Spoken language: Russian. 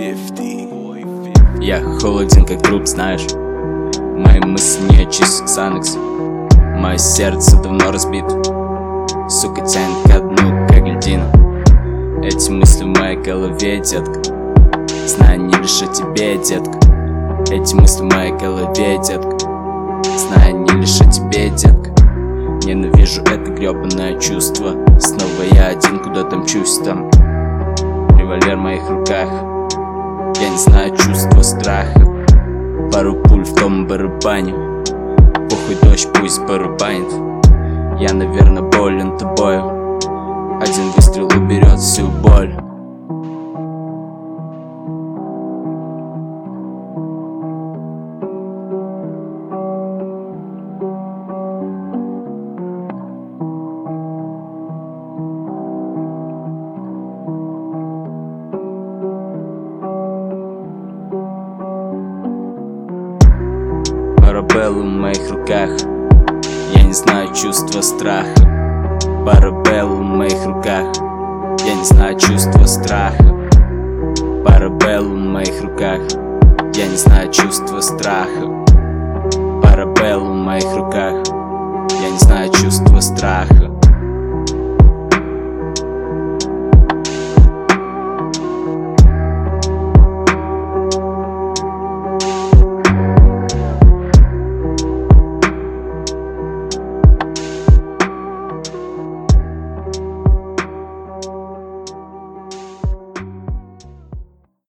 Я холоден, как труп, знаешь. Мои мысли не очистят Ксанакс. Мое сердце давно разбито, сука, тянет ко дну, как льдина. Эти мысли в моей голове, детка. Знаю, не лишь о тебе, детка. Эти мысли в моей голове, детка. Знаю, не лишь о тебе, детка. Ненавижу это гребаное чувство. Снова я один, куда там мчусь там. Револьвер в моих руках. Я не знаю чувства страха. Пару пуль в том барабане. Похуй дождь, пусть барабанит. Я, наверное, болен тобою. Один выстрел уберет всю боль. Парабеллум в моих руках. Я не знаю чувства страха. Парабеллум в моих руках. Я не знаю чувства страха. Парабеллум в моих руках. Я не знаю чувства страха. Парабеллум в моих руках. Я не знаю чувства страха.